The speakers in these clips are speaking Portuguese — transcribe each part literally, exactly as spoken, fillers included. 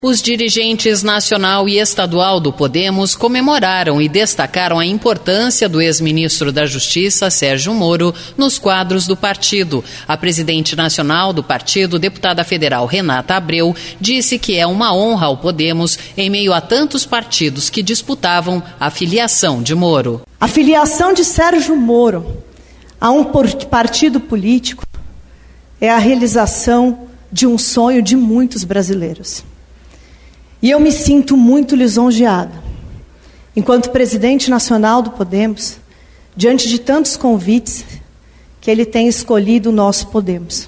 Os dirigentes nacional e estadual do Podemos comemoraram e destacaram a importância do ex-ministro da Justiça, Sérgio Moro, nos quadros do partido. A presidente nacional do partido, deputada federal Renata Abreu, disse que é uma honra ao Podemos em meio a tantos partidos que disputavam a filiação de Moro. A filiação de Sérgio Moro a um partido político é a realização de um sonho de muitos brasileiros. E eu me sinto muito lisonjeada, enquanto presidente nacional do Podemos, diante de tantos convites que ele tem escolhido o nosso Podemos.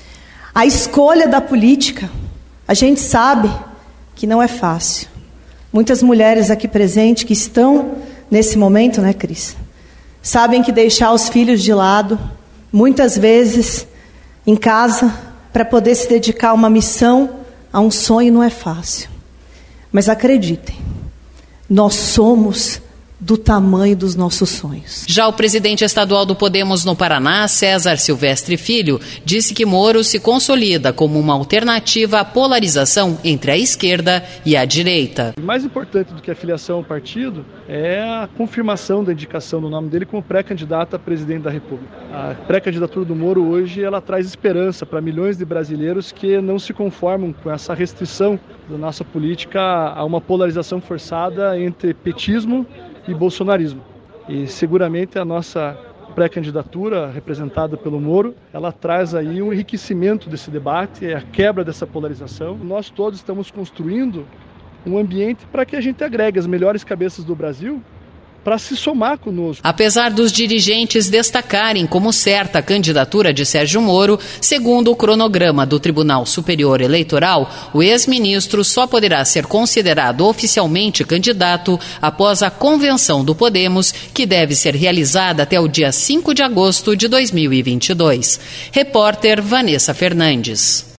A escolha da política, a gente sabe que não é fácil. Muitas mulheres aqui presentes que estão nesse momento, né, Cris? Sabem que deixar os filhos de lado, muitas vezes em casa, para poder se dedicar a uma missão, a um sonho, não é fácil. Mas acreditem, nós somos do tamanho dos nossos sonhos. Já o presidente estadual do Podemos no Paraná, César Silvestre Filho, disse que Moro se consolida como uma alternativa à polarização entre a esquerda e a direita. Mais importante do que a filiação ao partido é a confirmação da indicação do nome dele como pré-candidato a presidente da República. A pré-candidatura do Moro hoje ela traz esperança para milhões de brasileiros que não se conformam com essa restrição da nossa política a uma polarização forçada entre petismo e bolsonarismo. E seguramente a nossa pré-candidatura, representada pelo Moro, ela traz aí um enriquecimento desse debate, é a quebra dessa polarização. Nós todos estamos construindo um ambiente para que a gente agregue as melhores cabeças do Brasil para se somar conosco. Apesar dos dirigentes destacarem como certa a candidatura de Sérgio Moro, segundo o cronograma do Tribunal Superior Eleitoral, o ex-ministro só poderá ser considerado oficialmente candidato após a convenção do Podemos, que deve ser realizada até o dia cinco de agosto de dois mil e vinte e dois. Repórter Vanessa Fernandes.